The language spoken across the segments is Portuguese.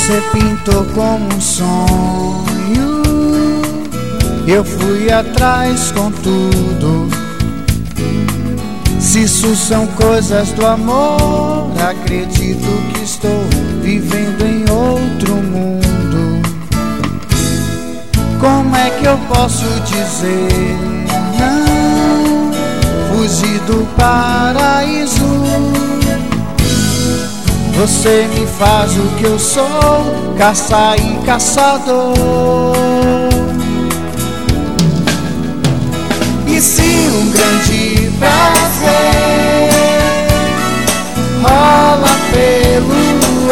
Você pintou como um sonho, eu fui atrás com tudo. Se isso são coisas do amor, acredito que estou vivendo em outro mundo. Como é que eu posso dizer não? Fugir do paraíso. Você me faz o que eu sou, caça e caçador. E se um grande prazer rola pelo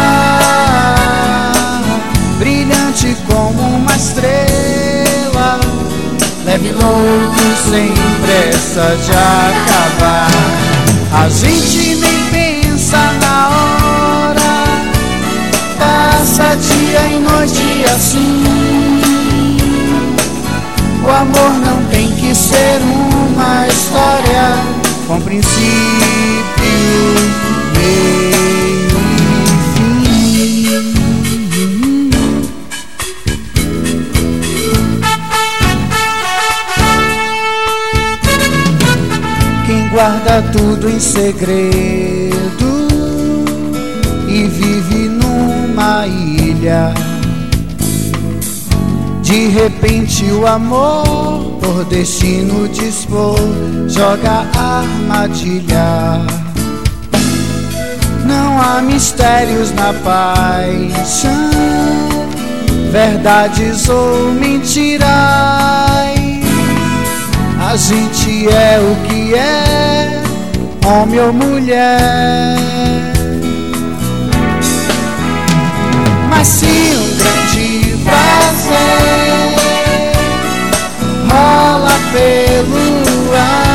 ar, brilhante como uma estrela, leve louco sem pressa de acabar. A gente nem pensa na hora, passa dia e noite assim. O amor não tem que ser uma história com princípio, meio e fim. Quem guarda tudo em segredo e vive numa ilha, de repente o amor, por destino dispor, joga armadilha. Não há mistérios na paixão, verdades ou mentiras. A gente é o que é, homem ou mulher. Mas se um grande prazer rola pelo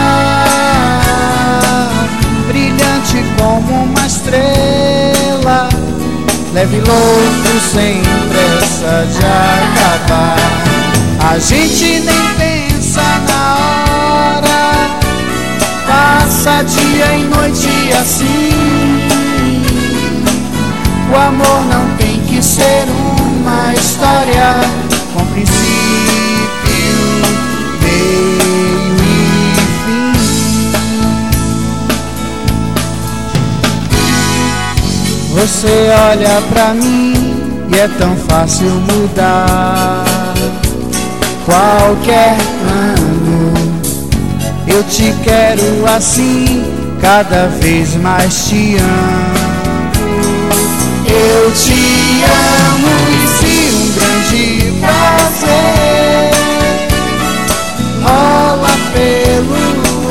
ar, brilhante como uma estrela, leve louco sem pressa de acabar. A gente nem pensa na hora, passa dia e noite assim. O amor não tem que ser uma história com princípio, meio e fim. Você olha pra mim e é tão fácil mudar qualquer plano. Eu te quero assim, cada vez mais te amo. Eu te amo e se um grande prazer rola pelo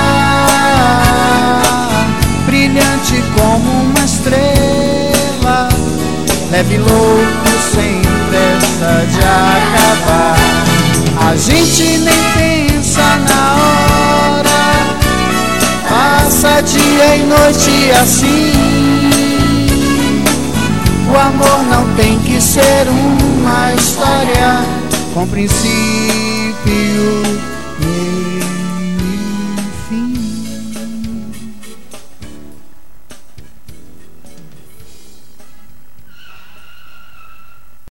ar, brilhante como uma estrela, leve louco sem pressa de acabar. A gente nem pensa na hora, passa dia e noite assim. O amor não tem que ser uma história com princípio,